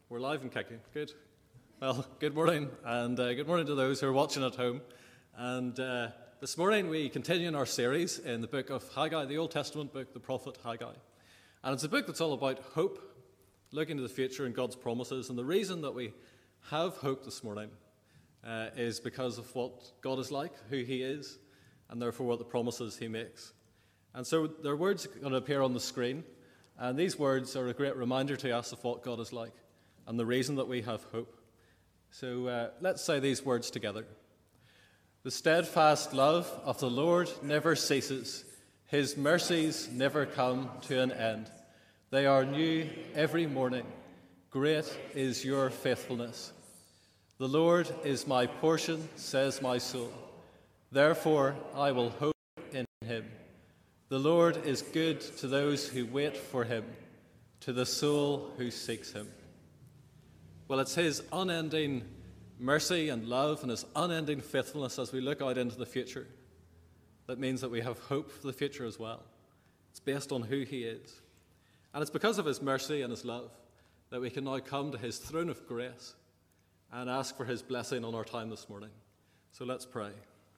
We're live and kicking. Good. Well, good morning, and good morning to those who are watching at home. And this morning we continue in our series in the book of Haggai, the Old Testament book, the prophet Haggai. And it's a book that's all about hope, looking to the future and God's promises. And the reason that we have hope this morning is because of what God is like, who he is, and therefore what the promises he makes. And so there are words going to appear on the screen, and these words are a great reminder to us of what God is like and the reason that we have hope. So let's say these words together. The steadfast love of the Lord never ceases. His mercies never come to an end. They are new every morning. Great is your faithfulness. The Lord is my portion, says my soul. Therefore I will hope in him. The Lord is good to those who wait for him, to the soul who seeks him. Well, it's his unending mercy and love and his unending faithfulness as we look out into the future that means that we have hope for the future as well. It's based on who he is. And it's because of his mercy and his love that we can now come to his throne of grace and ask for his blessing on our time this morning. So let's pray.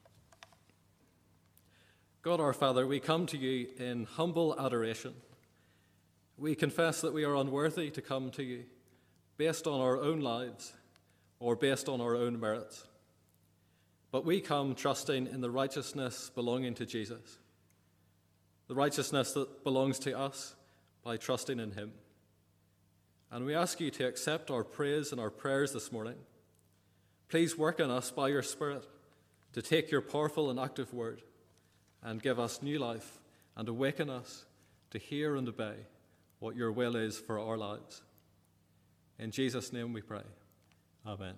God our Father, we come to you in humble adoration. We confess that we are unworthy to come to you based on our own lives or based on our own merits. But we come trusting in the righteousness belonging to Jesus, the righteousness that belongs to us by trusting in him. And we ask you to accept our praise and our prayers this morning. Please work in us by your Spirit to take your powerful and active word and give us new life and awaken us to hear and obey what your will is for our lives. In Jesus' name we pray. Amen.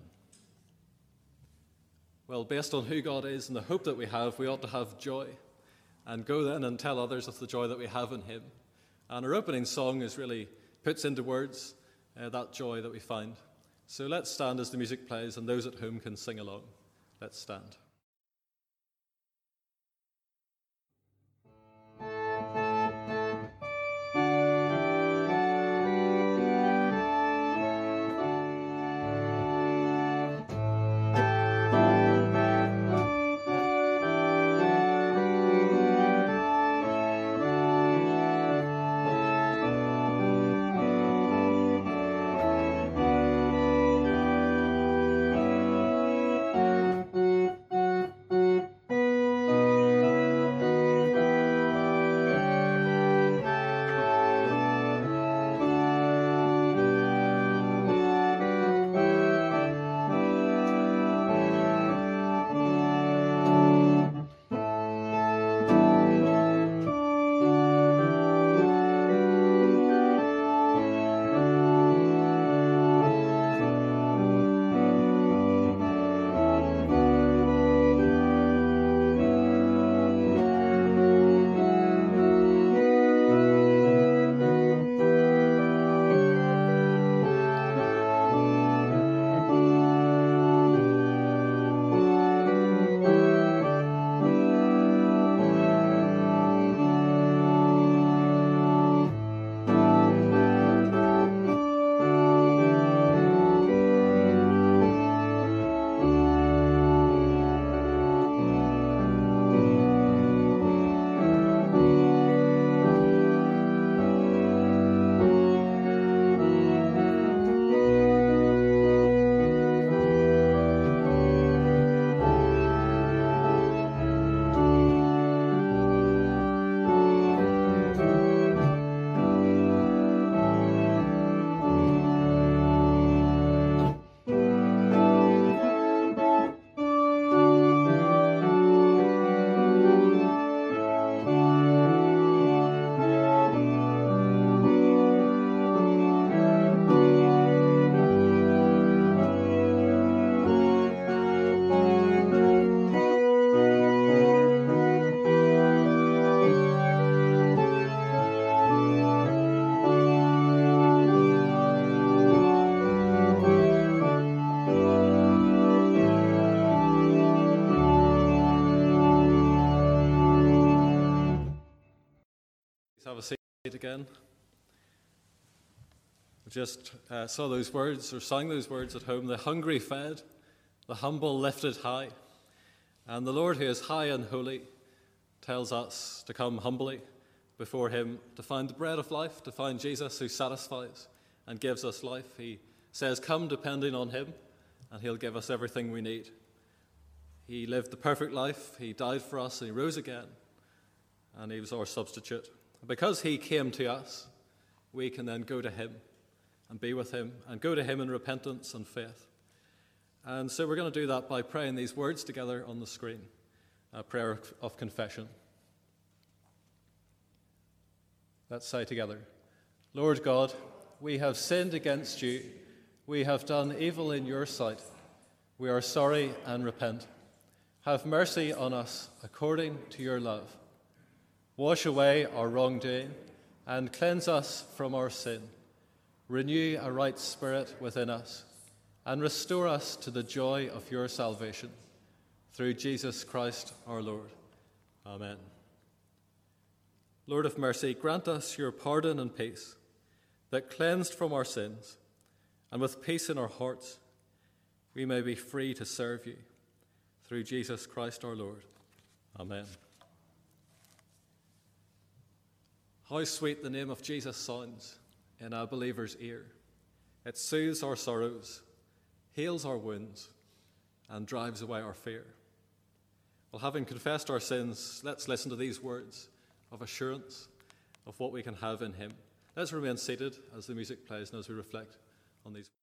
Well, based on who God is and the hope that we ought to have joy and go then and tell others of the joy that we have in him. And our opening song really puts into words that joy that we find. So let's stand as the music plays and those at home can sing along. Let's stand. Have a seat again. just saw those words or sang those words at home. The hungry fed, the humble lifted high. And the Lord, who is high and holy, tells us to come humbly before him to find the bread of life, to find Jesus who satisfies and gives us life. He says, come depending on him, and he'll give us everything we need. He lived the perfect life. He died for us, and he rose again, and he was our substitute. And because he came to us, we can then go to him and be with him and go to him in repentance and faith. And so we're going to do that by praying these words together on the screen, a prayer of confession. Let's say together, Lord God, we have sinned against you. We have done evil in your sight. We are sorry and repent. Have mercy on us according to your love. Wash away our wrongdoing and cleanse us from our sin. Renew a right spirit within us and restore us to the joy of your salvation. Through Jesus Christ our Lord. Amen. Lord of mercy, grant us your pardon and peace, that cleansed from our sins and with peace in our hearts, we may be free to serve you. Through Jesus Christ our Lord. Amen. How sweet the name of Jesus sounds in a believer's ear. It soothes our sorrows, heals our wounds, and drives away our fear. Well, having confessed our sins, let's listen to these words of assurance of what we can have in him. Let's remain seated as the music plays and as we reflect on these words.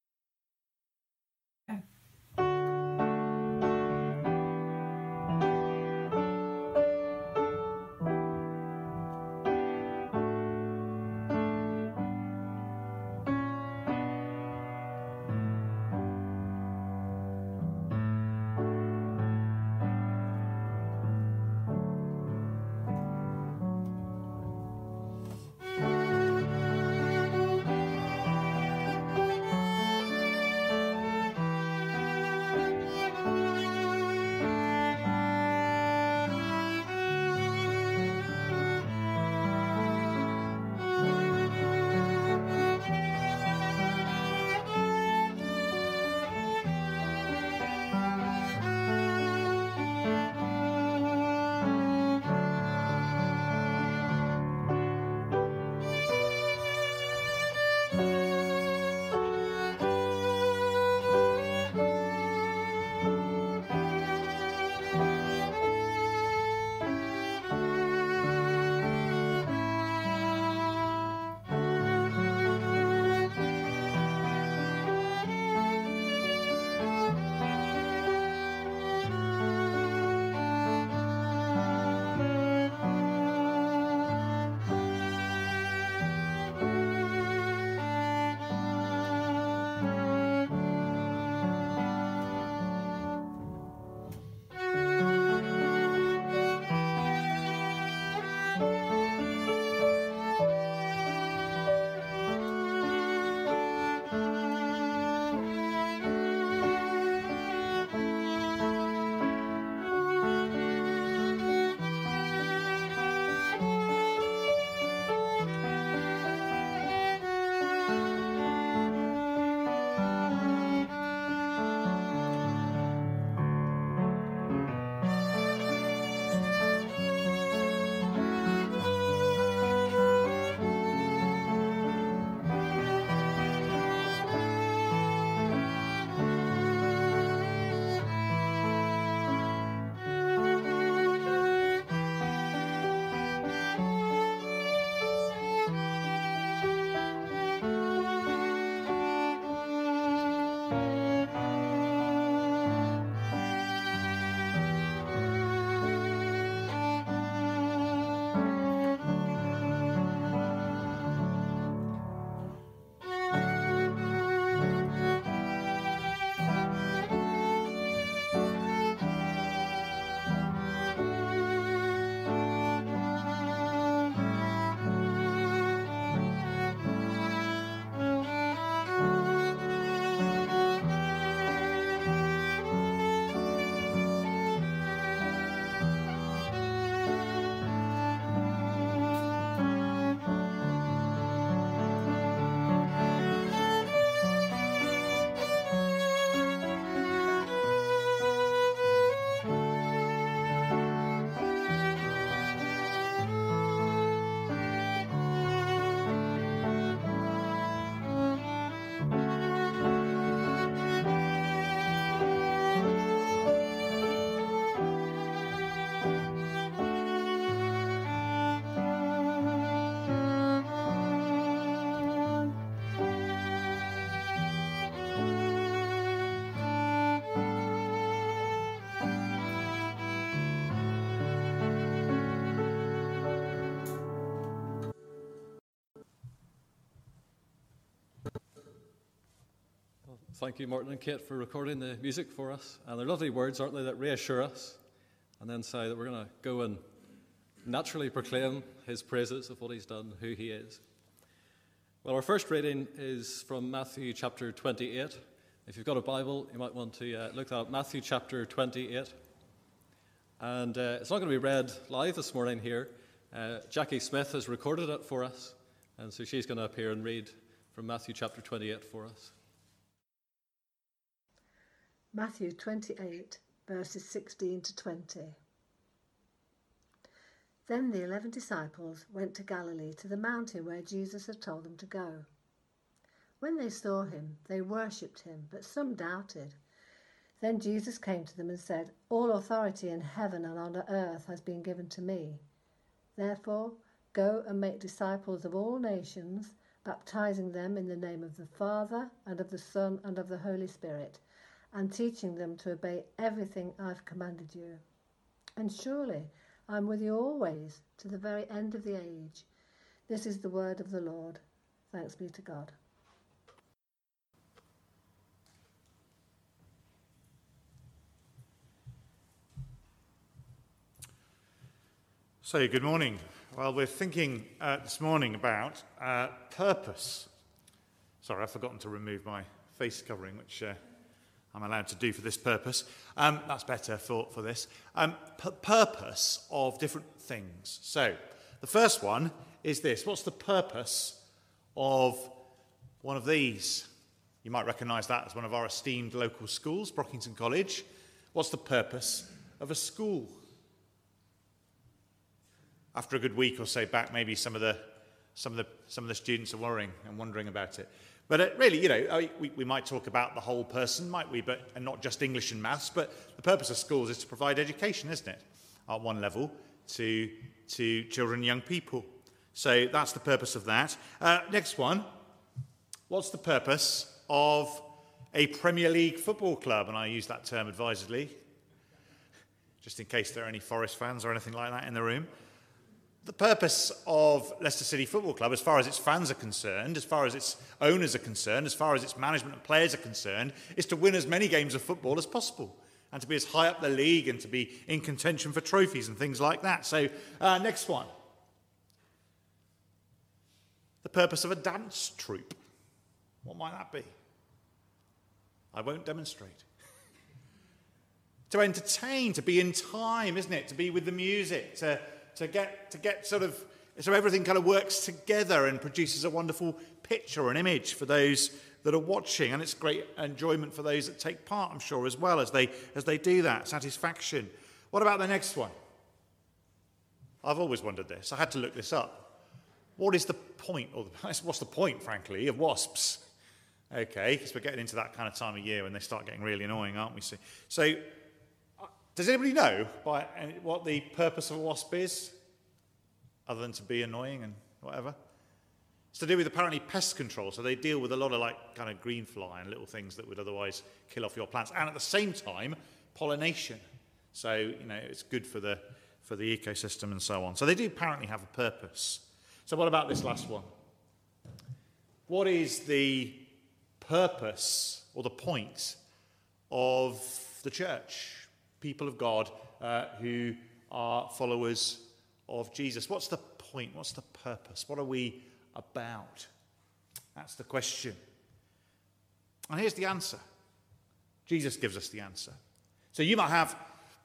Thank you, Martin and Kate, for recording the music for us. And they're lovely words, aren't they, that reassure us and then say that we're going to go and naturally proclaim his praises of what he's done, who he is. Well, our first reading is from Matthew chapter 28. If you've got a Bible, you might want to look that up. Matthew chapter 28. And it's not going to be read live this morning here. Jackie Smith has recorded it for us, and so she's going to appear and read from Matthew chapter 28 for us. Matthew 28, verses 16 to 20. Then the 11 disciples went to Galilee, to the mountain where Jesus had told them to go. When they saw him, they worshipped him, but some doubted. Then Jesus came to them and said, "All authority in heaven and on earth has been given to me. Therefore, go and make disciples of all nations, baptizing them in the name of the Father and of the Son and of the Holy Spirit, and teaching them to obey everything I've commanded you. And surely I'm with you always, to the very end of the age." This is the word of the Lord. Thanks be to God. So, good morning. Well, we're thinking this morning about purpose. Sorry, I've forgotten to remove my face covering, which I'm allowed to do for this purpose. That's better for this. Purpose of different things. So, the first one is this. What's the purpose of one of these? You might recognise that as one of our esteemed local schools, Brockington College. What's the purpose of a school? After a good week or so back, maybe some of the students are worrying and wondering about it. But really, we might talk about the whole person, might we? And not just English and maths. But the purpose of schools is to provide education, isn't it? At one level to children and young people. So that's the purpose of that. Next one. What's the purpose of a Premier League football club? And I use that term advisedly, just in case there are any Forest fans or anything like that in the room. The purpose of Leicester City Football Club, as far as its fans are concerned, as far as its owners are concerned, as far as its management and players are concerned, is to win as many games of football as possible and to be as high up the league and to be in contention for trophies and things like that. So, next one. The purpose of a dance troupe. What might that be? I won't demonstrate. To entertain, to be in time, isn't it? To be with the music, to get sort of, so everything kind of works together and produces a wonderful picture or an image for those that are watching, and it's great enjoyment for those that take part, I'm sure, as well as they do that. Satisfaction. What about the next one? I've always wondered this. I had to look this up. What is the point, or what's the point, frankly, of wasps? Okay, because we're getting into that kind of time of year when they start getting really annoying, aren't we? So does anybody know what the purpose of a wasp is, other than to be annoying and whatever? It's to do with apparently pest control. So they deal with a lot of kind of green fly and little things that would otherwise kill off your plants, and at the same time pollination. So it's good for the ecosystem and so on. So they do apparently have a purpose. So what about this last one? What is the purpose or the point of the church? People of God who are followers of Jesus. What's the point? What's the purpose? What are we about? That's the question. And here's the answer. Jesus gives us the answer. So you might have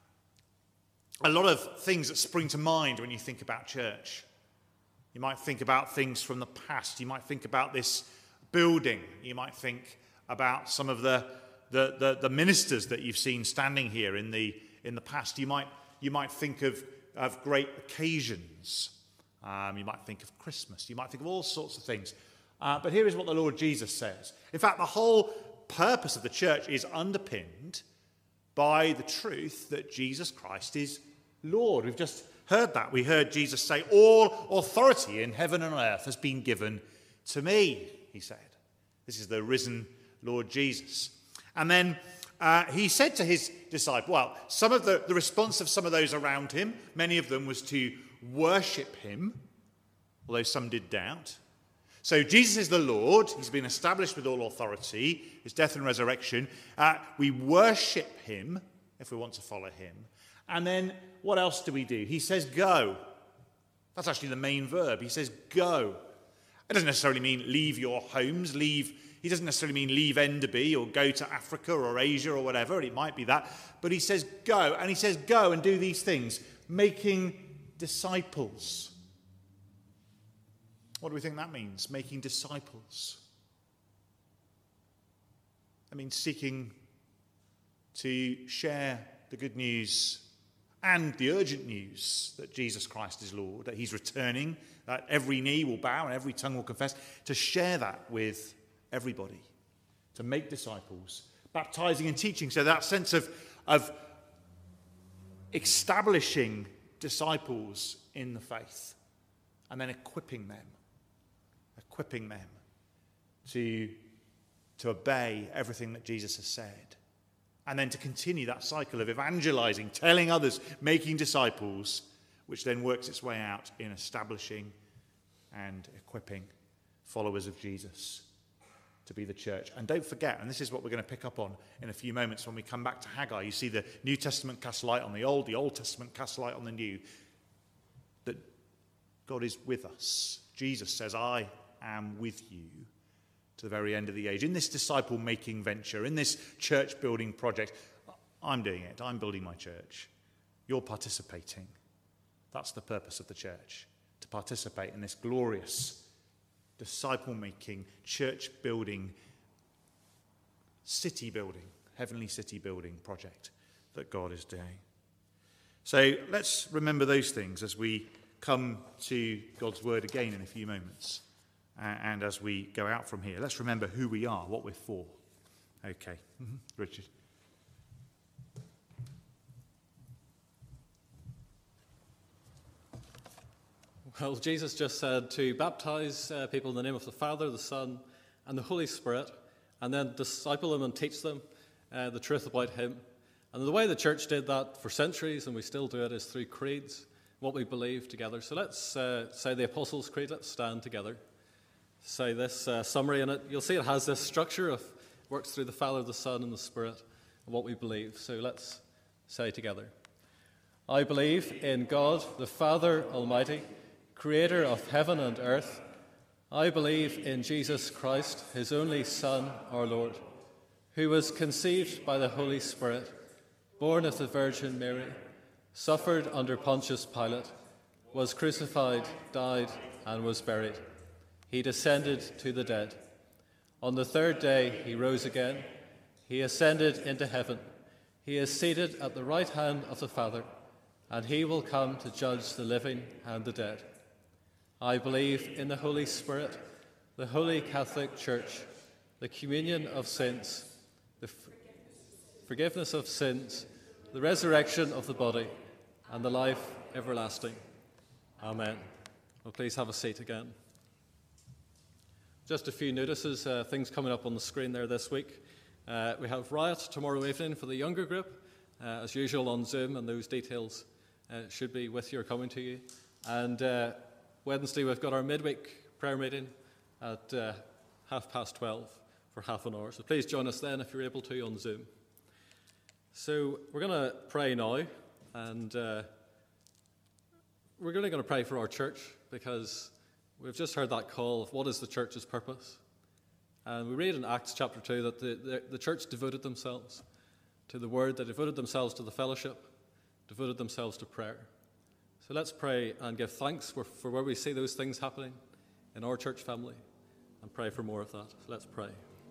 a lot of things that spring to mind when you think about church. You might think about things from the past. You might think about this building. You might think about some of the ministers that you've seen standing here in the past. You might think of great occasions. You might think of Christmas. You might think of all sorts of things. But here is what the Lord Jesus says. In fact, the whole purpose of the church is underpinned by the truth that Jesus Christ is Lord. We've just heard that. We heard Jesus say, "All authority in heaven and on earth has been given to me," he said. This is the risen Lord Jesus. And then he said to his disciples, well, some of the response of some of those around him, many of them was to worship him, although some did doubt. So Jesus is the Lord. He's been established with all authority, his death and resurrection. We worship him if we want to follow him. And then what else do we do? He says go. That's actually the main verb. He says go. It doesn't necessarily mean leave your homes, he doesn't necessarily mean leave Enderby or go to Africa or Asia or whatever. It might be that. But he says go. And he says go and do these things, making disciples. What do we think that means? Making disciples. That means seeking to share the good news and the urgent news that Jesus Christ is Lord, that he's returning, that every knee will bow and every tongue will confess, to share that with everybody, to make disciples, baptizing and teaching. So that sense of establishing disciples in the faith and then equipping them to obey everything that Jesus has said. And then to continue that cycle of evangelizing, telling others, making disciples, which then works its way out in establishing and equipping followers of Jesus to be the church. And don't forget, and this is what we're going to pick up on in a few moments when we come back to Haggai. You see the New Testament casts light on the Old Testament casts light on the New, that God is with us. Jesus says, I am with you to the very end of the age. In this disciple-making venture, in this church-building project, I'm doing it. I'm building my church. You're participating. That's the purpose of the church, to participate in this glorious disciple-making, church-building, city-building, heavenly city-building project that God is doing. So let's remember those things as we come to God's word again in a few moments. And as we go out from here, let's remember who we are, what we're for. Okay. Richard. Well, Jesus just said to baptize people in the name of the Father, the Son, and the Holy Spirit, and then disciple them and teach them the truth about him. And the way the church did that for centuries, and we still do it, is through creeds, what we believe together. So let's say the Apostles' Creed. Let's stand together. Say this summary in it. You'll see it has this structure of works through the Father, the Son, and the Spirit, and what we believe. So let's say together. I believe in God, the Father Almighty, creator of heaven and earth. I believe in Jesus Christ, his only Son, our Lord, who was conceived by the Holy Spirit, born of the Virgin Mary, suffered under Pontius Pilate, was crucified, died, and was buried. He descended to the dead. On the third day he rose again. He ascended into heaven. He is seated at the right hand of the Father, and he will come to judge the living and the dead. I believe in the Holy Spirit, the Holy Catholic Church, the communion of saints, the forgiveness of sins, the resurrection of the body, and the life everlasting. Amen. Well, please have a seat again. Just a few notices, things coming up on the screen there this week. We have Riot tomorrow evening for the younger group, as usual on Zoom, and those details should be with you or coming to you. And Wednesday we've got our midweek prayer meeting at 12:30 for half an hour. So please join us then if you're able to on Zoom. So we're going to pray now, and we're really going to pray for our church, because we've just heard that call of what is the church's purpose. And we read in Acts chapter 2 that the church devoted themselves to the word, they devoted themselves to the fellowship, devoted themselves to prayer. So let's pray and give thanks for where we see those things happening in our church family, and pray for more of that. So let's pray.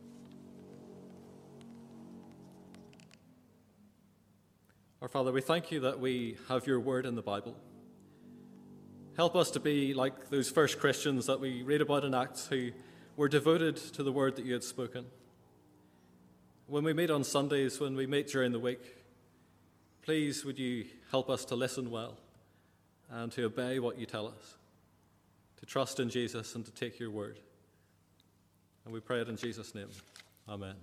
Our Father, we thank you that we have your word in the Bible. Help us to be like those first Christians that we read about in Acts, who were devoted to the word that you had spoken. When we meet on Sundays, when we meet during the week, please would you help us to listen well and to obey what you tell us, to trust in Jesus and to take your word. And we pray it in Jesus' name. Amen.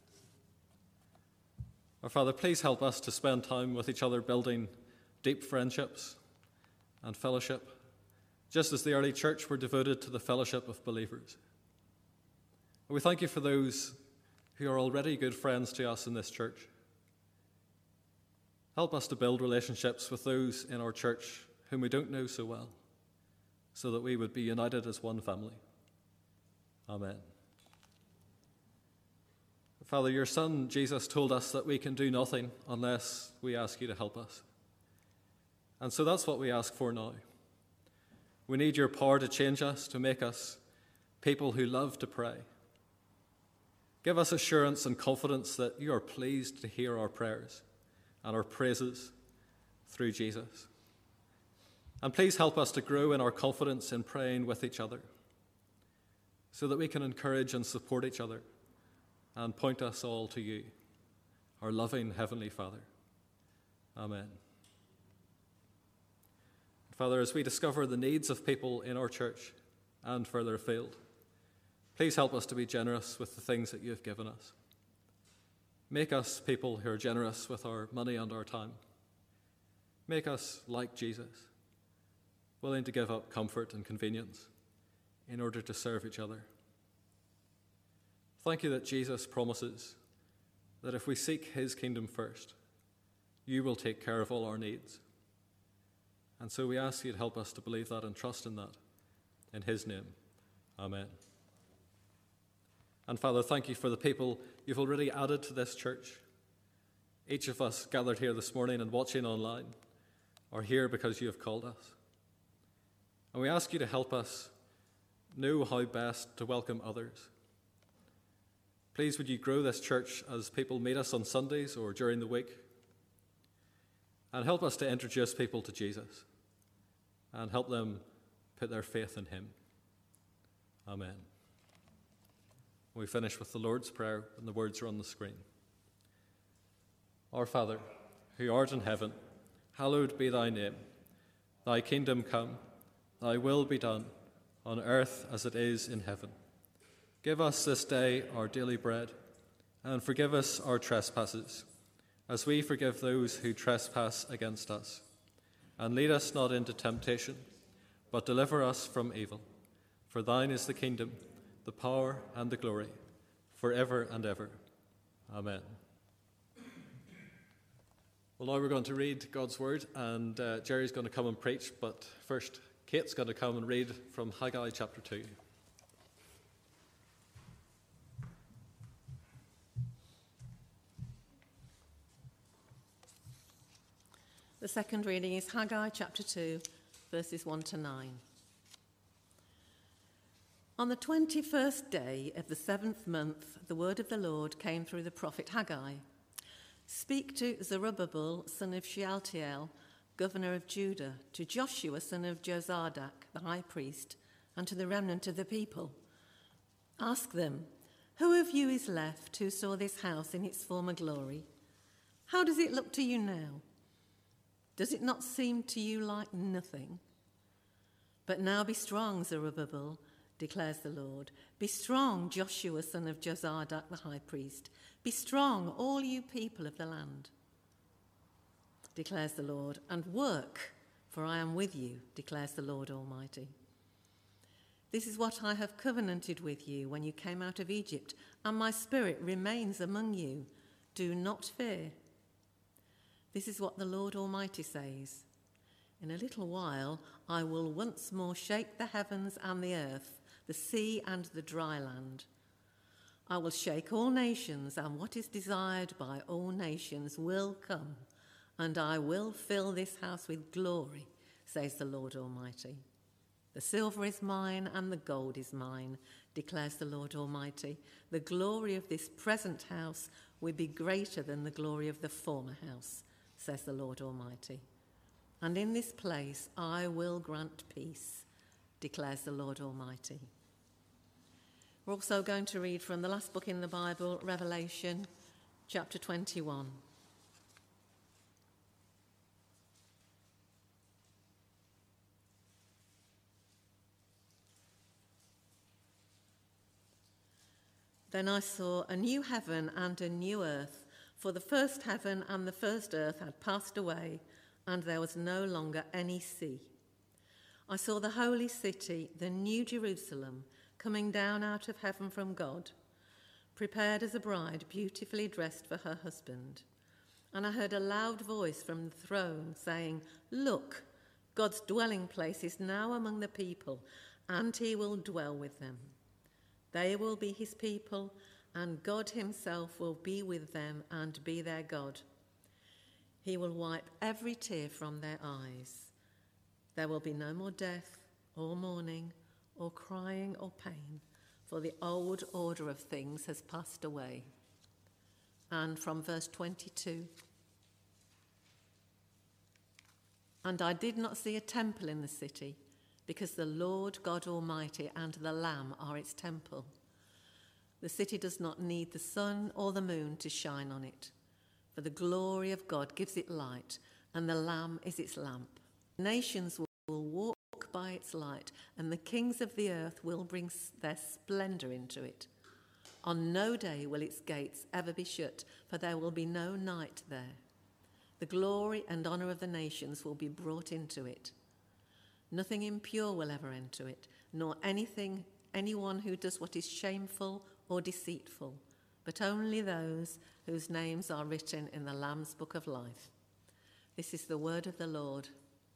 Our Father, please help us to spend time with each other building deep friendships and fellowship, just as the early church were devoted to the fellowship of believers. We thank you for those who are already good friends to us in this church. Help us to build relationships with those in our church whom we don't know so well, so that we would be united as one family. Amen. Father, your Son, Jesus, told us that we can do nothing unless we ask you to help us. And so that's what we ask for now. We need your power to change us, to make us people who love to pray. Give us assurance and confidence that you are pleased to hear our prayers and our praises through Jesus. And please help us to grow in our confidence in praying with each other, so that we can encourage and support each other and point us all to you, our loving Heavenly Father. Amen. Father, as we discover the needs of people in our church and further afield, please help us to be generous with the things that you have given us. Make us people who are generous with our money and our time. Make us like Jesus, willing to give up comfort and convenience in order to serve each other. Thank you that Jesus promises that if we seek his kingdom first, you will take care of all our needs. And so we ask you to help us to believe that and trust in that. In his name, amen. And Father, thank you for the people you've already added to this church. Each of us gathered here this morning and watching online are here because you have called us. And we ask you to help us know how best to welcome others. Please would you grow this church as people meet us on Sundays or during the week, and help us to introduce people to Jesus and help them put their faith in him. Amen. We finish with the Lord's Prayer, and the words are on the screen. Our Father, who art in heaven, hallowed be thy name. Thy kingdom come, thy will be done, on earth as it is in heaven. Give us this day our daily bread, and forgive us our trespasses, as we forgive those who trespass against us. And lead us not into temptation, but deliver us from evil. For thine is the kingdom, the power, and the glory, forever and ever. Amen. Well, now we're going to read God's word, and Jerry's going to come and preach, but first, Kate's going to come and read from Haggai chapter 2. The second reading is Haggai chapter 2, verses 1 to 9. On the 21st day of the 7th month, the word of the Lord came through the prophet Haggai. Speak to Zerubbabel, son of Shealtiel, governor of Judah, to Joshua, son of Jozadak, the high priest, and to the remnant of the people. Ask them, who of you is left who saw this house in its former glory? How does it look to you now? Does it not seem to you like nothing? But now be strong, Zerubbabel, declares the Lord. Be strong, Joshua, son of Jozadak, the high priest. Be strong, all you people of the land, declares the Lord, and work, for I am with you, declares the Lord Almighty. This is what I have covenanted with you when you came out of Egypt, and my spirit remains among you. Do not fear. This is what the Lord Almighty says. In a little while, I will once more shake the heavens and the earth, the sea and the dry land. I will shake all nations, and what is desired by all nations will come, and I will fill this house with glory, says the Lord Almighty. The silver is mine and the gold is mine, declares the Lord Almighty. The glory of this present house will be greater than the glory of the former house, says the Lord Almighty. And in this place I will grant peace, declares the Lord Almighty. We're also going to read from the last book in the Bible, Revelation, chapter 21. Then I saw a new heaven and a new earth, for the first heaven and the first earth had passed away, and there was no longer any sea. I saw the holy city, the new Jerusalem, coming down out of heaven from God, prepared as a bride beautifully dressed for her husband. And I heard a loud voice from the throne saying, "Look, God's dwelling place is now among the people, and he will dwell with them. They will be his people, and God himself will be with them and be their God. He will wipe every tear from their eyes. There will be no more death, or mourning, or crying, or pain, for the old order of things has passed away." And from verse 22, "And I did not see a temple in the city, because the Lord God Almighty and the Lamb are its temple. The city does not need the sun or the moon to shine on it, for the glory of God gives it light, and the Lamb is its lamp. Nations will walk by its light, and the kings of the earth will bring their splendour into it. On no day will its gates ever be shut, for there will be no night there. The glory and honour of the nations will be brought into it. Nothing impure will ever enter it, nor anyone who does what is shameful or deceitful, but only those whose names are written in the Lamb's book of life." This is the word of the Lord.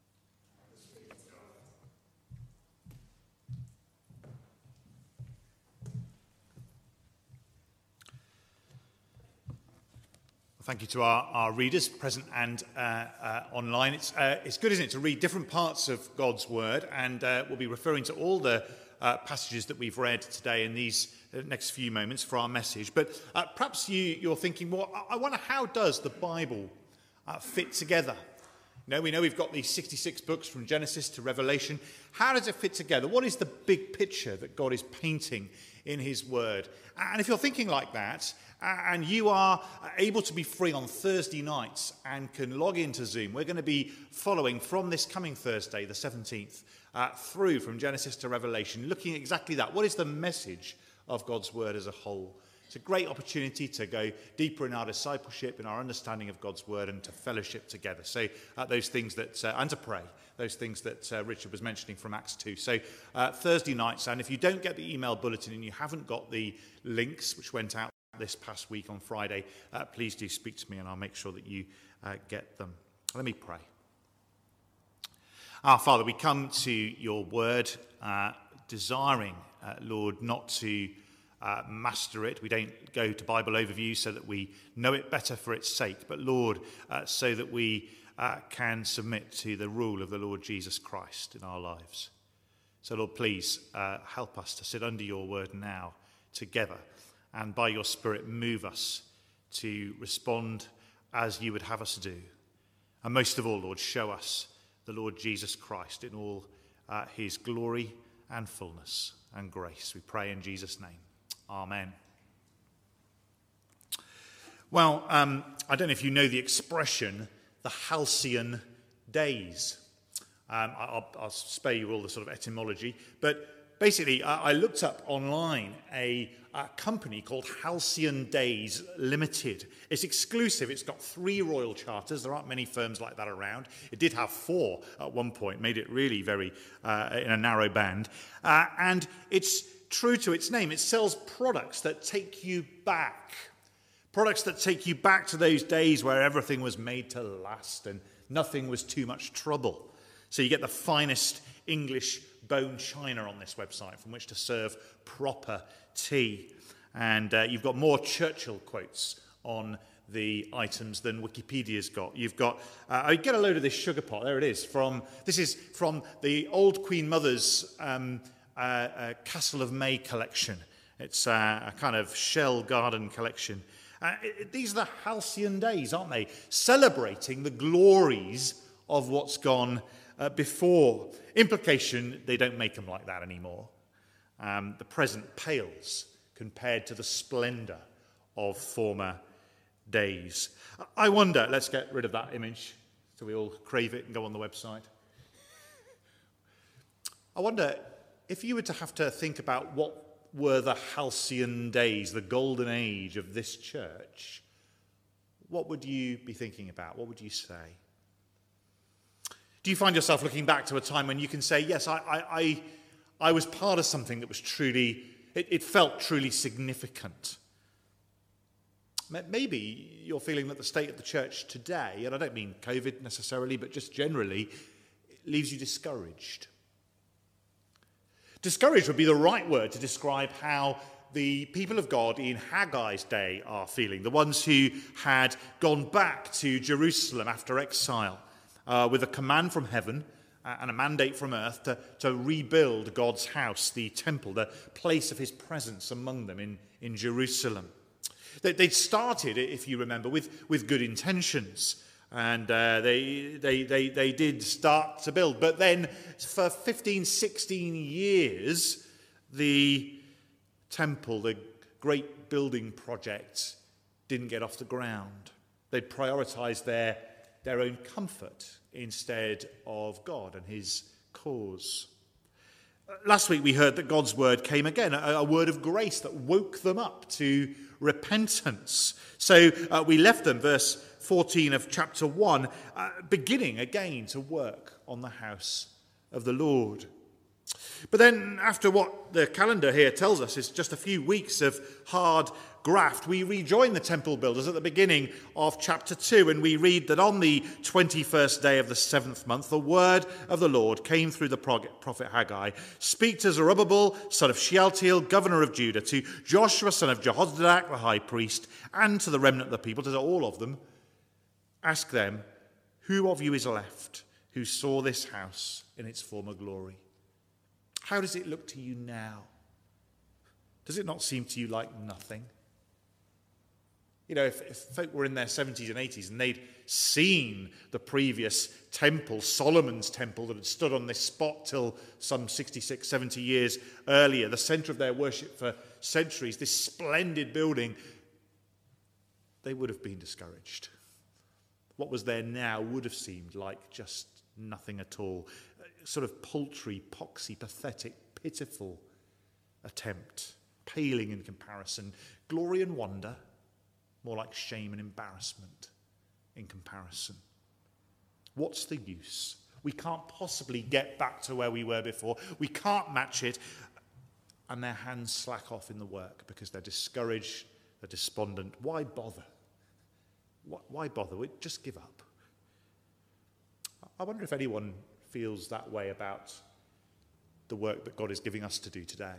Thank you to our readers, present and online. It's good, isn't it, to read different parts of God's word, and we'll be referring to all the passages that we've read today in these next few moments for our message. But perhaps you're thinking, well, I wonder, how does the Bible fit together? We know we've got these 66 books from Genesis to Revelation. How does it fit together? What is the big picture that God is painting in his word? And if you're thinking like that, and you are able to be free on Thursday nights and can log into Zoom, we're going to be following from this coming Thursday, the 17th, through from Genesis to Revelation, looking at exactly that. What is the message of God's word as a whole? It's a great opportunity to go deeper in our discipleship, in our understanding of God's word, and to fellowship together. So those things that, and to pray, those things that Richard was mentioning from Acts 2. So Thursday nights, and if you don't get the email bulletin and you haven't got the links which went out this past week on Friday, please do speak to me and I'll make sure that you get them. Let me pray. Our Father, we come to your word desiring, Lord, not to master it. We don't go to Bible overview so that we know it better for its sake, but Lord, so that we can submit to the rule of the Lord Jesus Christ in our lives. So Lord, please help us to sit under your word now together, and by your Spirit move us to respond as you would have us do. And most of all, Lord, show us the Lord Jesus Christ in all his glory and fullness and grace. We pray in Jesus' name. Amen. Well, I don't know if you know the expression, the halcyon days. I'll spare you all the sort of etymology, but basically I looked up online a company called Halcyon Days Limited. It's exclusive. It's got 3 royal charters. There aren't many firms like that around. It did have 4 at one point, made it really very in a narrow band. And it's true to its name. It sells products that take you back. Products that take you back to those days where everything was made to last and nothing was too much trouble. So you get the finest English bone china on this website from which to serve proper tea. And you've got more Churchill quotes on the items than Wikipedia's got. You've got, I get a load of this sugar pot. There it is. This is from the old Queen Mother's Castle of May collection. It's a kind of shell garden collection. These are the halcyon days, aren't they? Celebrating the glories of what's gone before. Implication, they don't make them like that anymore. The present pales compared to the splendour of former days. I wonder, let's get rid of that image so we all crave it and go on the website. I wonder, if you were to have to think about what were the halcyon days, the golden age of this church, what would you be thinking about? What would you say? Do you find yourself looking back to a time when you can say, yes, I was part of something that was truly, it felt truly significant? Maybe you're feeling that the state of the church today, and I don't mean COVID necessarily, but just generally, leaves you discouraged. Discouraged would be the right word to describe how the people of God in Haggai's day are feeling, the ones who had gone back to Jerusalem after exile with a command from heaven and a mandate from earth to rebuild God's house, the temple, the place of his presence among them in Jerusalem. They'd started, if you remember, with good intentions, and they did start to build. But then for 15, 16 years, the temple, the great building project, didn't get off the ground. They prioritised their own comfort instead of God and his cause. Last week we heard that God's word came again, a word of grace that woke them up to repentance. So we left them, verse 14 of chapter 1, beginning again to work on the house of the Lord. But then, after what the calendar here tells us is just a few weeks of hard graft, we rejoin the temple builders at the beginning of chapter 2, and we read that on the 21st day of the 7th month, the word of the Lord came through the prophet Haggai. Speak to Zerubbabel, son of Shealtiel, governor of Judah, to Joshua, son of Jehozadak, the high priest, and to the remnant of the people, to all of them. Ask them, who of you is left who saw this house in its former glory? How does it look to you now? Does it not seem to you like nothing? You know, if folk were in their 70s and 80s and they'd seen the previous temple, Solomon's temple, that had stood on this spot till some 66, 70 years earlier, the centre of their worship for centuries, this splendid building, they would have been discouraged. What was there now would have seemed like just nothing at all. Sort of paltry, poxy, pathetic, pitiful attempt, paling in comparison. Glory and wonder, more like shame and embarrassment in comparison. What's the use? We can't possibly get back to where we were before. We can't match it. And their hands slack off in the work because they're discouraged, they're despondent. Why bother? Why bother? Just give up. I wonder if anyone feels that way about the work that God is giving us to do today.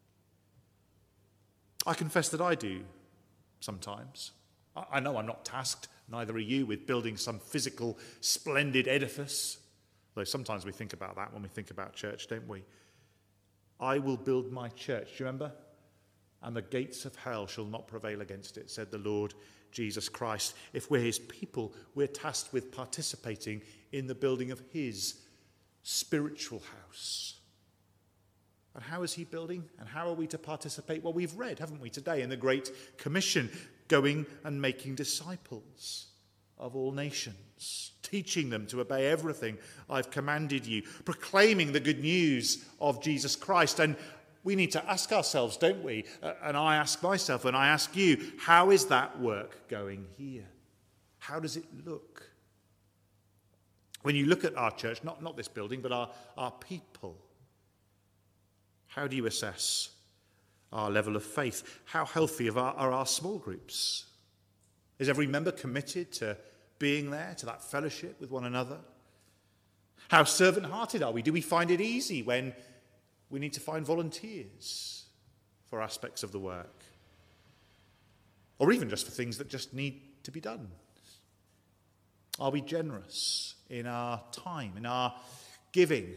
I confess that I do sometimes. I know I'm not tasked, neither are you, with building some physical, splendid edifice, though sometimes we think about that when we think about church, don't we? I will build my church, do you remember? And the gates of hell shall not prevail against it, said the Lord Jesus Christ. If we're his people, we're tasked with participating in the building of his spiritual house. And how is he building? And how are we to participate? Well, we've read, haven't we, today in the Great Commission, going and making disciples of all nations, teaching them to obey everything I've commanded you, proclaiming the good news of Jesus Christ. And we need to ask ourselves, don't we? And I ask myself, and I ask you, how is that work going here? How does it look? When you look at our church, not this building, but our people, how do you assess our level of faith? How healthy are our small groups? Is every member committed to being there, to that fellowship with one another? How servant-hearted are we? Do we find it easy when we need to find volunteers for aspects of the work? Or even just for things that just need to be done? Are we generous in our time, in our giving?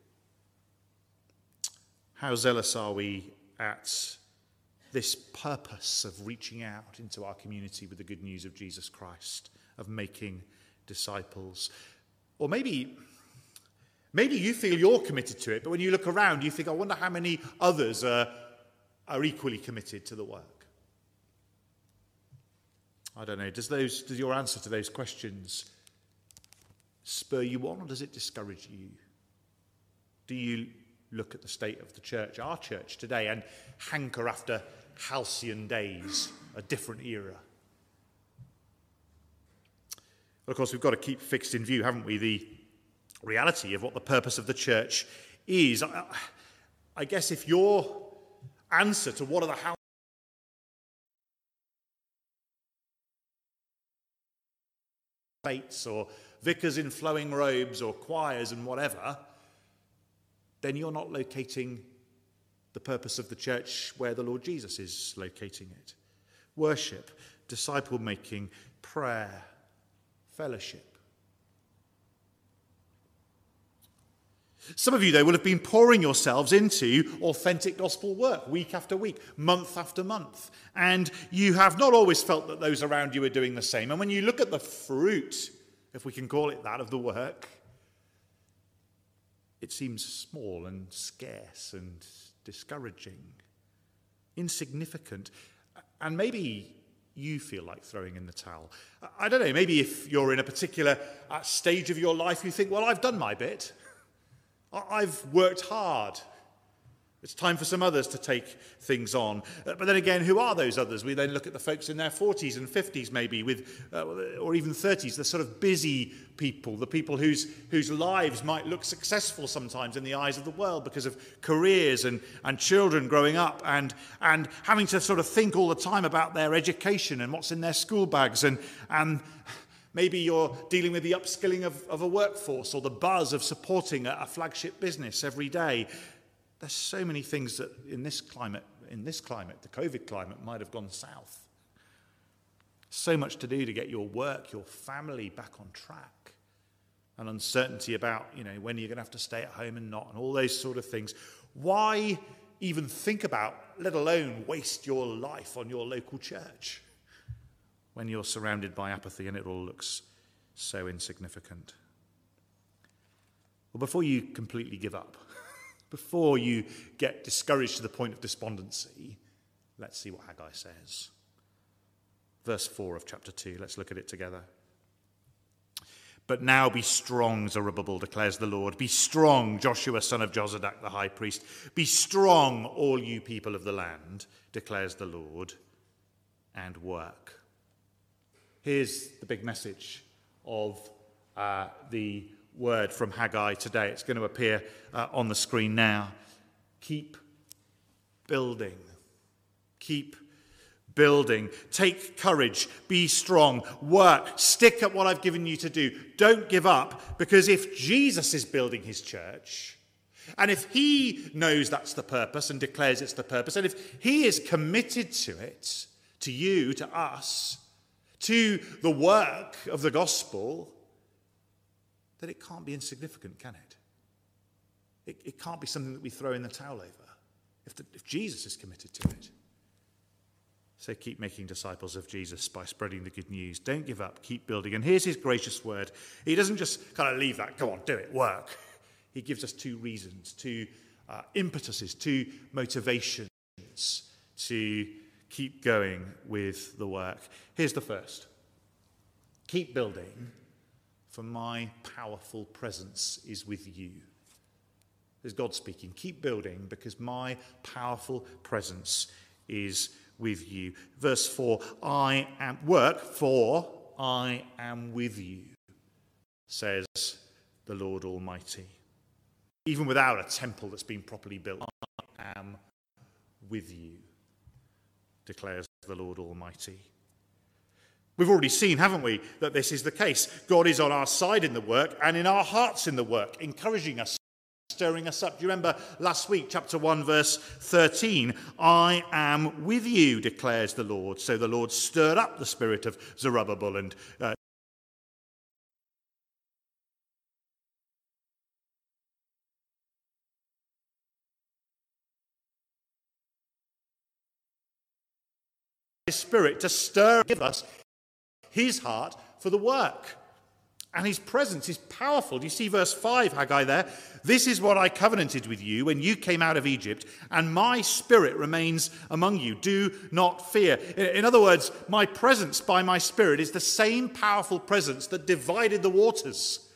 How zealous are we at this purpose of reaching out into our community with the good news of Jesus Christ, of making disciples? Or maybe you feel you're committed to it, but when you look around, you think, I wonder how many others are equally committed to the work. I don't know. Does your answer to those questions spur you on, or does it discourage you? Do you look at the state of the church, our church today, and hanker after halcyon days, a different era? Well, of course, we've got to keep fixed in view, haven't we, the reality of what the purpose of the church is. I guess if your answer to what are the how fates or vicars in flowing robes or choirs and whatever, then you're not locating the purpose of the church where the Lord Jesus is locating it. Worship, disciple-making, prayer, fellowship. Some of you, though, will have been pouring yourselves into authentic gospel work week after week, month after month. And you have not always felt that those around you are doing the same. And when you look at the fruit, if we can call it that, of the work, it seems small and scarce and discouraging, insignificant. And maybe you feel like throwing in the towel. I don't know, maybe if you're in a particular stage of your life, you think, well, I've done my bit. I've worked hard. It's time for some others to take things on. But then again, who are those others? We then look at the folks in their 40s and 50s maybe, or even 30s, the sort of busy people, the people whose lives might look successful sometimes in the eyes of the world because of careers and children growing up and having to sort of think all the time about their education and what's in their school bags and maybe you're dealing with the upskilling of a workforce or the buzz of supporting a flagship business every day. There's so many things that in this climate, the COVID climate, might have gone south. So much to do to get your work, your family back on track. And uncertainty about, when you're going to have to stay at home and not, and all those sort of things. Why even think about, let alone waste your life on your local church when you're surrounded by apathy and it all looks so insignificant? Well, before you completely give up, before you get discouraged to the point of despondency, let's see what Haggai says. Verse 4 of chapter 2, let's look at it together. But now be strong, Zerubbabel, declares the Lord. Be strong, Joshua, son of Jozadak, the high priest. Be strong, all you people of the land, declares the Lord, and work. Here's the big message of the word from Haggai today. It's going to appear on the screen now. Keep building. Keep building. Take courage. Be strong. Work. Stick at what I've given you to do. Don't give up, because if Jesus is building his church, and if he knows that's the purpose and declares it's the purpose, and if he is committed to it, to you, to us, to the work of the gospel, then it can't be insignificant, can it? It can't be something that we throw in the towel over if Jesus is committed to it. So keep making disciples of Jesus by spreading the good news. Don't give up. Keep building. And here's his gracious word. He doesn't just kind of leave that, go on, do it, work. He gives us two reasons, two impetuses, two motivations to keep going with the work. Here's the first. Keep building, for my powerful presence is with you. There's God speaking. Keep building, because my powerful presence is with you. Verse 4, I am with you, says the Lord Almighty. Even without a temple that's been properly built, I am with you, declares the Lord Almighty. We've already seen, haven't we, that this is the case. God is on our side in the work and in our hearts in the work, encouraging us, stirring us up. Do you remember last week, chapter 1, verse 13? I am with you, declares the Lord. So the Lord stirred up the spirit of Zerubbabel and his spirit to stir, give us his heart for the work. And his presence is powerful. Do you see verse 5, Haggai there? This is what I covenanted with you when you came out of Egypt, and my spirit remains among you. Do not fear. In other words, my presence by my spirit is the same powerful presence that divided the waters.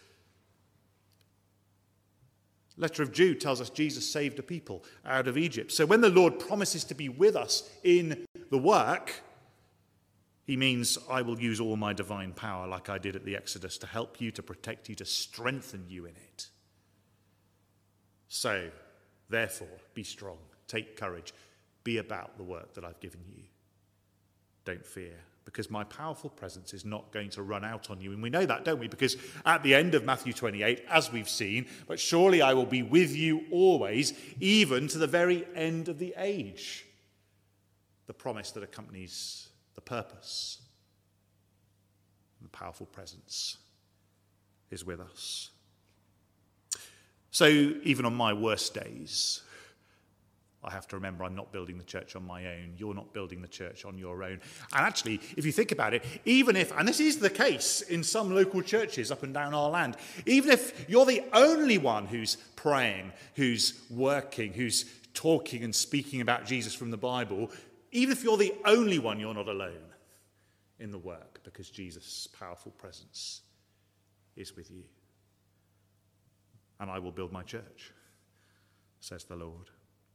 Letter of Jude tells us Jesus saved a people out of Egypt. So when the Lord promises to be with us in the work, He means I will use all my divine power like I did at the Exodus to help you, to protect you, to strengthen you in it. So, therefore, be strong, take courage, be about the work that I've given you. Don't fear, because my powerful presence is not going to run out on you. And we know that, don't we? Because at the end of Matthew 28, as we've seen, but surely I will be with you always, even to the very end of the age. The promise that accompanies the purpose. And the powerful presence is with us. So even on my worst days, I have to remember I'm not building the church on my own. You're not building the church on your own. And actually, if you think about it, even if, and this is the case in some local churches up and down our land, even if you're the only one who's praying, who's working, who's talking and speaking about Jesus from the Bible, even if you're the only one, you're not alone in the work, because Jesus' powerful presence is with you. And I will build my church, says the Lord.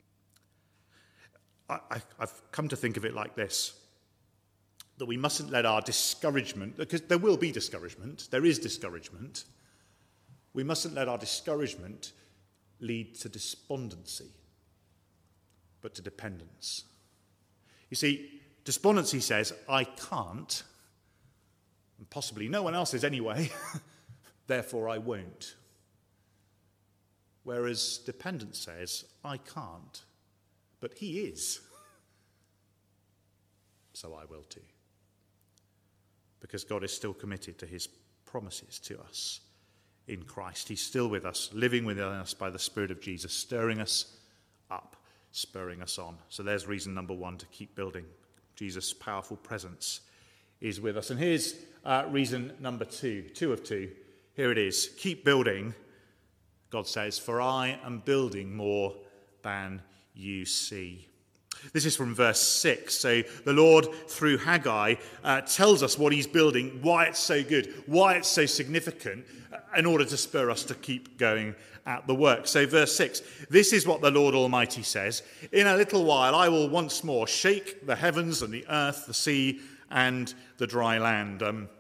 I've come to think of it like this, that we mustn't let our discouragement, because there will be discouragement, there is discouragement, we mustn't let our discouragement lead to despondency, but to dependence. You see, despondency says, I can't, and possibly no one else is anyway, therefore I won't. Whereas dependence says, I can't, but he is. So I will too. Because God is still committed to his promises to us in Christ. He's still with us, living within us by the Spirit of Jesus, stirring us up, spurring us on. So there's reason number one to keep building. Jesus' powerful presence is with us. And here's reason number two of two. Here it is. Keep building, God says, for I am building more than you see. This is from verse 6. So the Lord, through Haggai, tells us what he's building, why it's so good, why it's so significant, in order to spur us to keep going at the work. So verse 6, this is what the Lord Almighty says, in a little while I will once more shake the heavens and the earth, the sea and the dry land.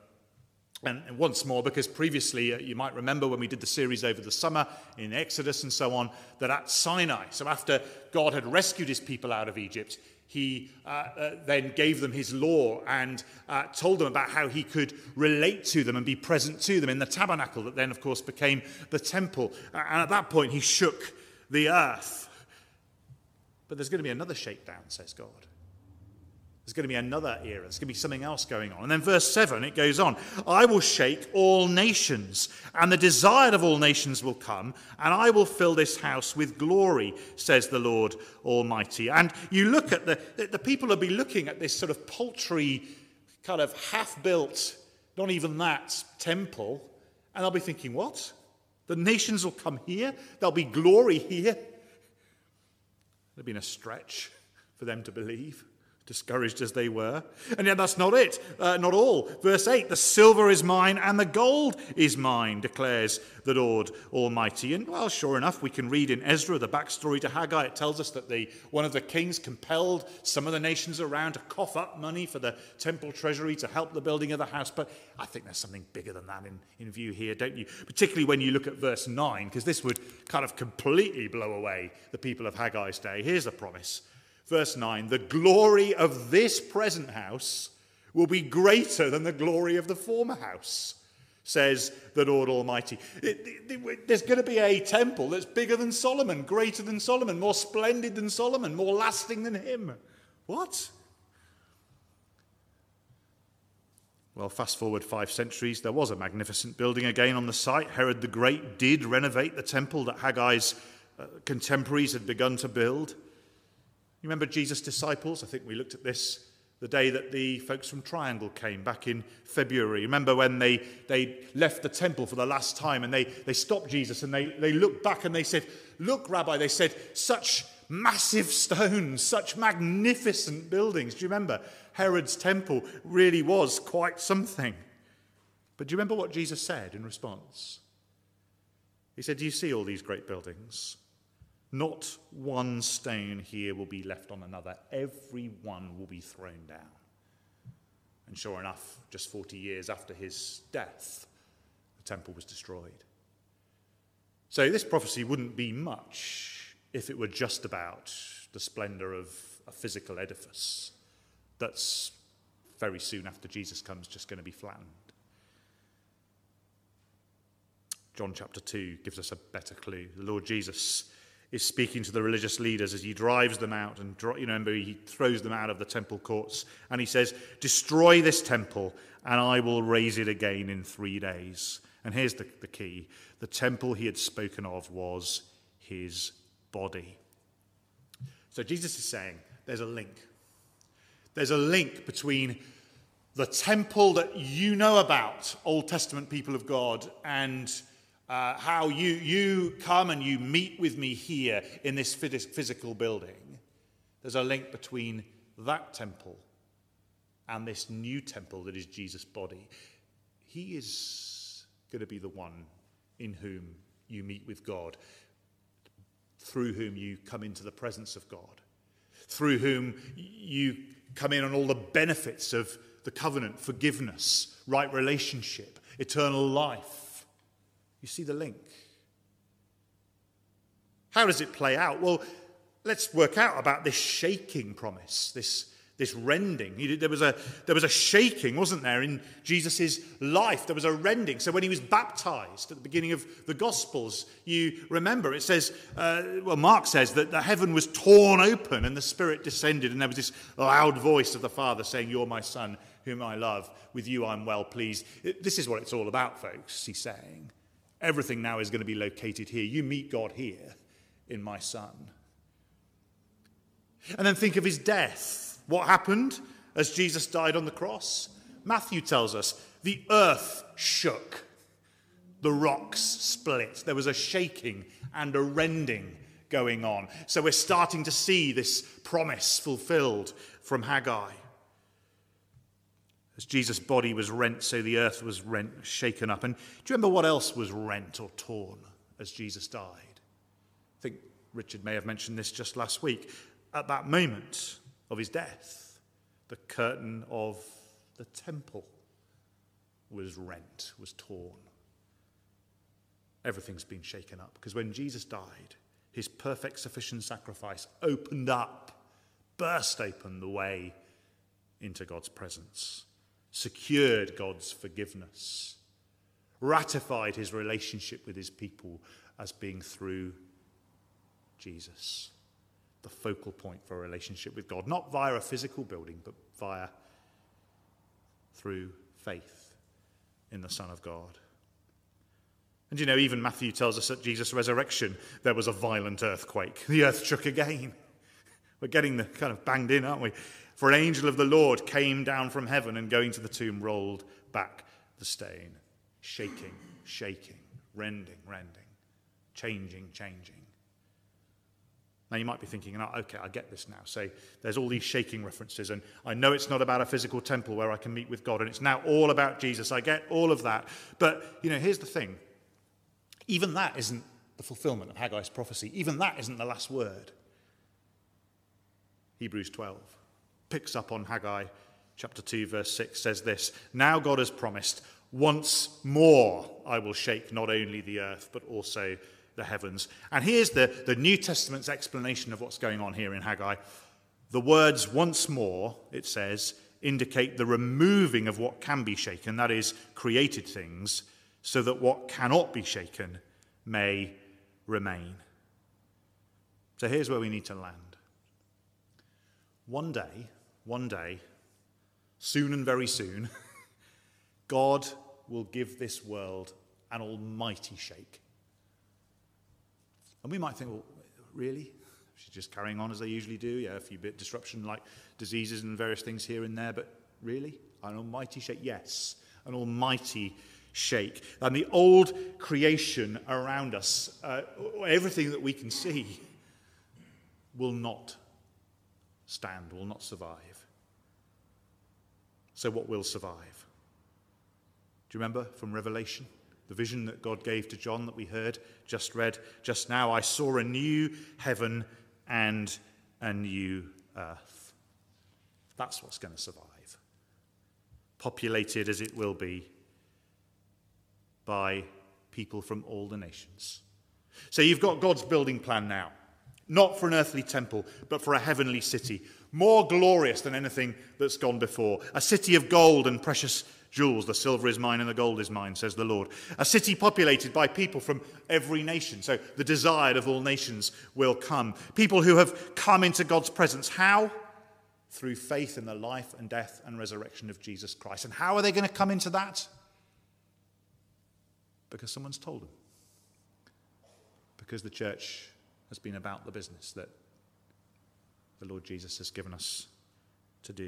And once more, because previously, you might remember when we did the series over the summer in Exodus and so on, that at Sinai, so after God had rescued his people out of Egypt, he then gave them his law and told them about how he could relate to them and be present to them in the tabernacle that then, of course, became the temple. And at that point, he shook the earth. But there's going to be another shakedown, says God. There's going to be another era. There's going to be something else going on. And then verse 7, it goes on. I will shake all nations, and the desired of all nations will come, and I will fill this house with glory, says the Lord Almighty. And you look at the people will be looking at this sort of paltry, kind of half-built, not even that, temple, and they'll be thinking, what? The nations will come here? There'll be glory here? It'll be a stretch for them to believe, discouraged as they were. And yet that's not it, not all. Verse 8, the silver is mine and the gold is mine, declares the Lord Almighty. And well, sure enough, we can read in Ezra, the backstory to Haggai, it tells us that one of the kings compelled some of the nations around to cough up money for the temple treasury to help the building of the house. But I think there's something bigger than that in view here, don't you? Particularly when you look at verse 9, because this would kind of completely blow away the people of Haggai's day. Here's the promise. Verse 9, the glory of this present house will be greater than the glory of the former house, says the Lord Almighty. There's going to be a temple that's bigger than Solomon, greater than Solomon, more splendid than Solomon, more lasting than him. What? Well, fast forward 5 centuries, there was a magnificent building again on the site. Herod the Great did renovate the temple that Haggai's contemporaries had begun to build. You remember Jesus' disciples? I think we looked at this the day that the folks from Triangle came back in February. Remember when they left the temple for the last time and they stopped Jesus and they looked back and they said, look, Rabbi, they said, such massive stones, such magnificent buildings. Do you remember? Herod's temple really was quite something. But do you remember what Jesus said in response? He said, do you see all these great buildings? Not one stone here will be left on another. Every one will be thrown down. And sure enough, just 40 years after his death, the temple was destroyed. So this prophecy wouldn't be much if it were just about the splendor of a physical edifice that's very soon after Jesus comes just going to be flattened. John chapter 2 gives us a better clue. The Lord Jesus is speaking to the religious leaders as he drives them out, and remember, he throws them out of the temple courts, and he says, "Destroy this temple, and I will raise it again in 3 days." And here's the key. The temple he had spoken of was his body. So Jesus is saying there's a link. There's a link between the temple that you know about, Old Testament people of God, and how you come and you meet with me here in this physical building. There's a link between that temple and this new temple that is Jesus' body. He is going to be the one in whom you meet with God, through whom you come into the presence of God, through whom you come in on all the benefits of the covenant, forgiveness, right relationship, eternal life. You see the link. How does it play out? Well, let's work out about this shaking promise, this rending. There was a shaking, wasn't there, in Jesus' life? There was a rending. So when he was baptized at the beginning of the Gospels, you remember it says, Mark says that the heaven was torn open and the Spirit descended, and there was this loud voice of the Father saying, "You're my Son, whom I love. With you I'm well pleased." This is what it's all about, folks, he's saying. Everything now is going to be located here. You meet God here in my Son. And then think of his death. What happened as Jesus died on the cross? Matthew tells us the earth shook. The rocks split. There was a shaking and a rending going on. So we're starting to see this promise fulfilled from Haggai. As Jesus' body was rent, so the earth was rent, shaken up. And do you remember what else was rent or torn as Jesus died? I think Richard may have mentioned this just last week. At that moment of his death, the curtain of the temple was rent, was torn. Everything's been shaken up, because when Jesus died, his perfect, sufficient sacrifice opened up, burst open the way into God's presence, secured God's forgiveness, ratified his relationship with his people as being through Jesus, the focal point for a relationship with God, not via a physical building, but through faith in the Son of God. And even Matthew tells us at Jesus' resurrection, there was a violent earthquake. The earth shook again. We're getting the kind of banged in, aren't we? For an angel of the Lord came down from heaven and going to the tomb rolled back the stone. Shaking, rending, changing. Now you might be thinking, okay, I get this now. So there's all these shaking references, and I know it's not about a physical temple where I can meet with God, and it's now all about Jesus. I get all of that. But, here's the thing. Even that isn't the fulfillment of Haggai's prophecy. Even that isn't the last word. Hebrews 12 picks up on Haggai chapter 2, verse 6, says this: "Now God has promised, once more I will shake not only the earth, but also the heavens." And here's the New Testament's explanation of what's going on here in Haggai. The words "once more," it says, indicate the removing of what can be shaken, that is, created things, so that what cannot be shaken may remain. So here's where we need to land. One day, soon and very soon, God will give this world an almighty shake. And we might think, well, really? She's just carrying on as they usually do. Yeah, a few bit disruption like diseases and various things here and there, but really? An almighty shake? Yes, an almighty shake. And the old creation around us, everything that we can see, will not stand, will not survive. So what will survive? Do you remember from Revelation? The vision that God gave to John that we read just now. "I saw a new heaven and a new earth." That's what's going to survive. populated as it will be by people from all the nations. So you've got God's building plan now, not for an earthly temple, but for a heavenly city, more glorious than anything that's gone before. A city of gold and precious jewels. The silver is mine and the gold is mine, says the Lord. A city populated by people from every nation. So the desired of all nations will come. People who have come into God's presence. How? Through faith in the life and death and resurrection of Jesus Christ. And how are they going to come into that? Because someone's told them. Because the church has been about the business that the Lord Jesus has given us to do.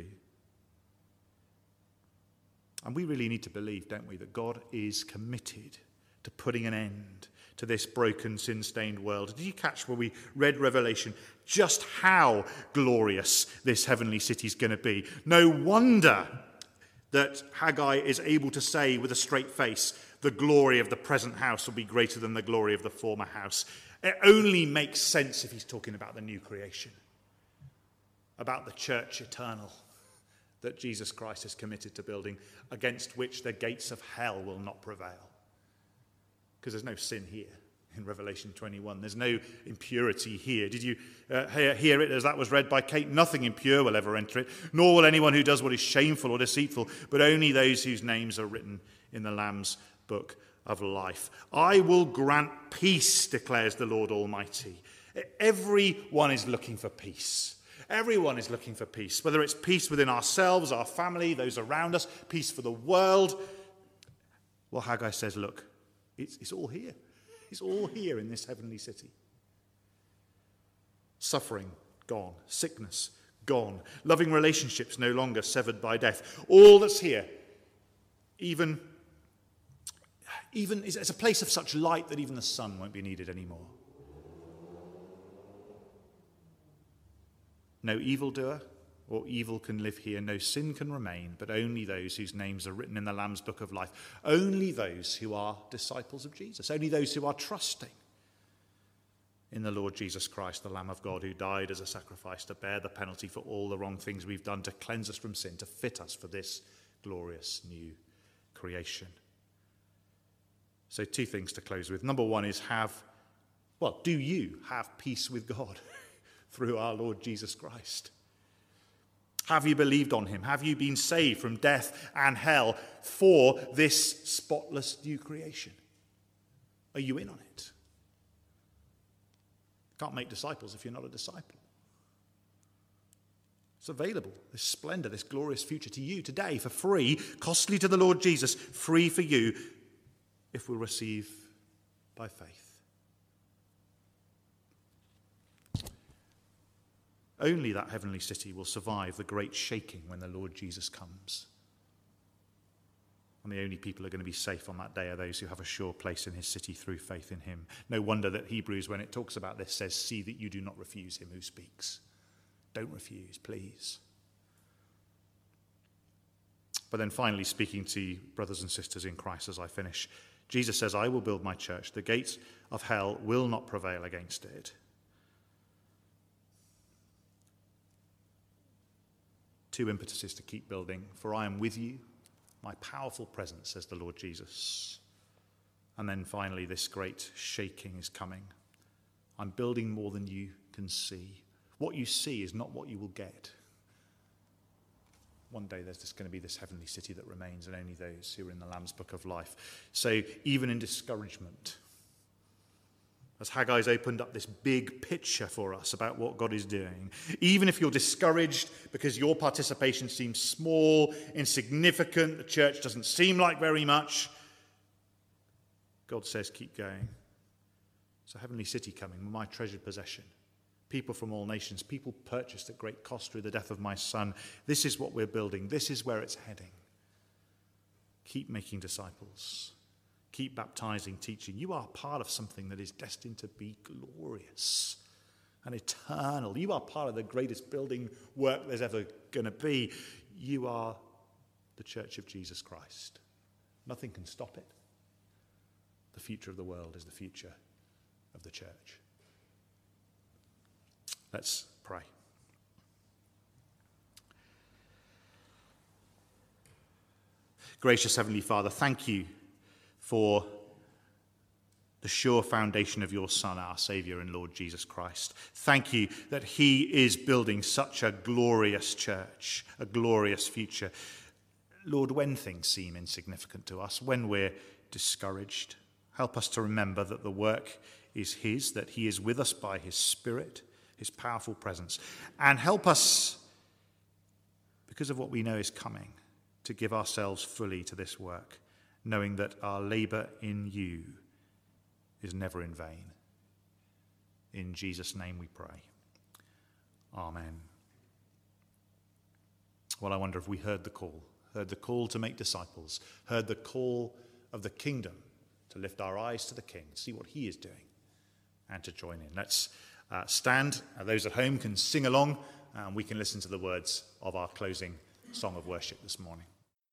And we really need to believe, don't we, that God is committed to putting an end to this broken, sin-stained world. Did you catch when we read Revelation just how glorious this heavenly city is going to be? No wonder that Haggai is able to say with a straight face, the glory of the present house will be greater than the glory of the former house. It only makes sense if he's talking about the new creation, about the church eternal that Jesus Christ is committed to building, against which the gates of hell will not prevail. Because there's no sin here in Revelation 21. There's no impurity here. Did you hear it as that was read by Kate? Nothing impure will ever enter it, nor will anyone who does what is shameful or deceitful, but only those whose names are written in the Lamb's book of life. I will grant peace, declares the Lord Almighty. Everyone is looking for peace. Everyone is looking for peace, whether it's peace within ourselves, our family, those around us, peace for the world. Well, Haggai says, look, it's all here. It's all here in this heavenly city. Suffering, gone. Sickness, gone. Loving relationships no longer severed by death. All that's here, even it's a place of such light that even the sun won't be needed anymore. No evildoer or evil can live here. No sin can remain, but only those whose names are written in the Lamb's book of life. Only those who are disciples of Jesus. Only those who are trusting in the Lord Jesus Christ, the Lamb of God, who died as a sacrifice to bear the penalty for all the wrong things we've done, to cleanse us from sin, to fit us for this glorious new creation. So 2 things to close with. Number 1 is do you have peace with God through our Lord Jesus Christ? Have you believed on him? Have you been saved from death and hell for this spotless new creation? Are you in on it? Can't make disciples if you're not a disciple. It's available, this splendor, this glorious future to you today for free, costly to the Lord Jesus, free for you if we'll receive by faith. Only that heavenly city will survive the great shaking when the Lord Jesus comes. And the only people who are going to be safe on that day are those who have a sure place in his city through faith in him. No wonder that Hebrews, when it talks about this, says, see that you do not refuse him who speaks. Don't refuse, please. But then finally, speaking to brothers and sisters in Christ as I finish, Jesus says, I will build my church. The gates of hell will not prevail against it. 2 impetuses to keep building. For I am with you, my powerful presence, says the Lord Jesus. And then finally, this great shaking is coming. I'm building more than you can see. What you see is not what you will get. One day there's just going to be this heavenly city that remains, and only those who are in the Lamb's book of life. So even in discouragement, as Haggai's opened up this big picture for us about what God is doing, even if you're discouraged because your participation seems small, insignificant, the church doesn't seem like very much, God says, keep going. It's a heavenly city coming, my treasured possession. People from all nations, people purchased at great cost through the death of my son. This is what we're building. This is where it's heading. Keep making disciples. Keep baptizing, teaching. You are part of something that is destined to be glorious and eternal. You are part of the greatest building work there's ever going to be. You are the church of Jesus Christ. Nothing can stop it. The future of the world is the future of the church. Let's pray. Gracious Heavenly Father, thank you for the sure foundation of your Son, our Saviour and Lord Jesus Christ. Thank you that he is building such a glorious church, a glorious future. Lord, when things seem insignificant to us, when we're discouraged, help us to remember that the work is his, that he is with us by his Spirit, his powerful presence. And help us, because of what we know is coming, to give ourselves fully to this work, knowing that our labour in you is never in vain. In Jesus' name we pray. Amen. Well, I wonder if we heard the call to make disciples, heard the call of the kingdom to lift our eyes to the King, see what he is doing, and to join in. Let's stand. Those at home can sing along, and we can listen to the words of our closing song of worship this morning.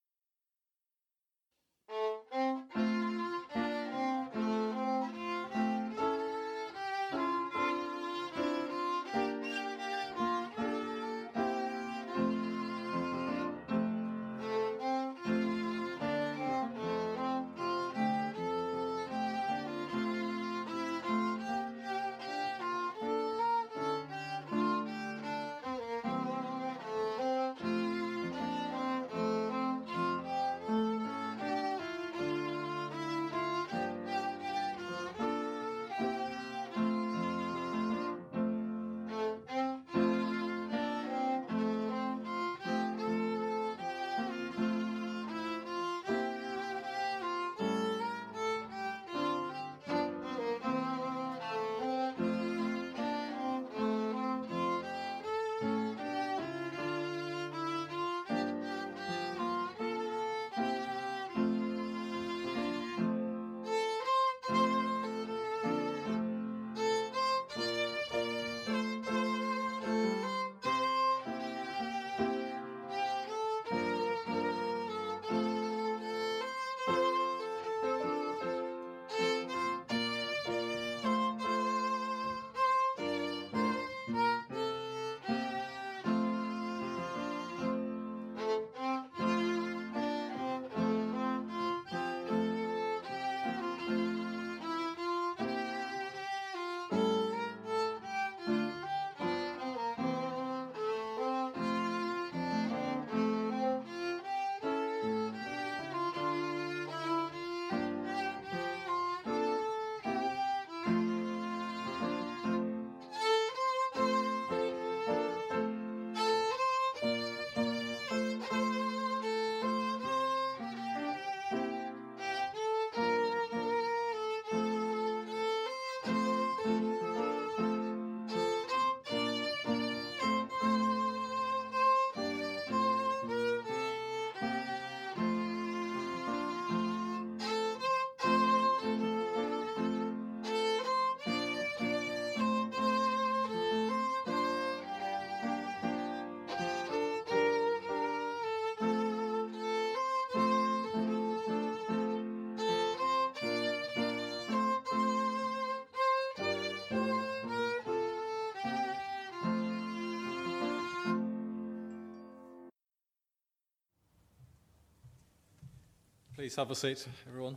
Please have a seat, everyone.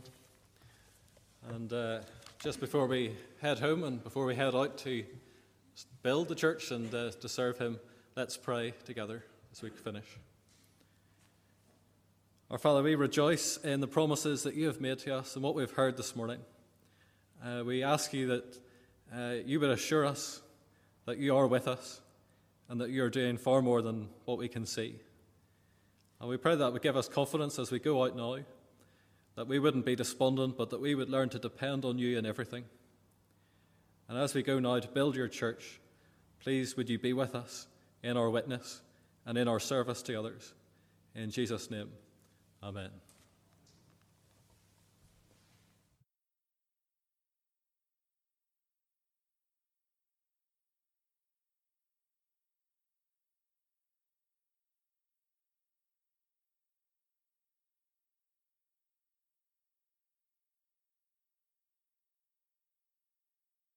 And just before we head home and before we head out to build the church and to serve him, let's pray together as we finish. Our Father, we rejoice in the promises that you have made to us and what we've heard this morning. We ask you that you would assure us that you are with us and that you are doing far more than what we can see. And we pray that would give us confidence as we go out now, that we wouldn't be despondent, but that we would learn to depend on you in everything. And as we go now to build your church, please would you be with us in our witness and in our service to others. In Jesus' name, amen.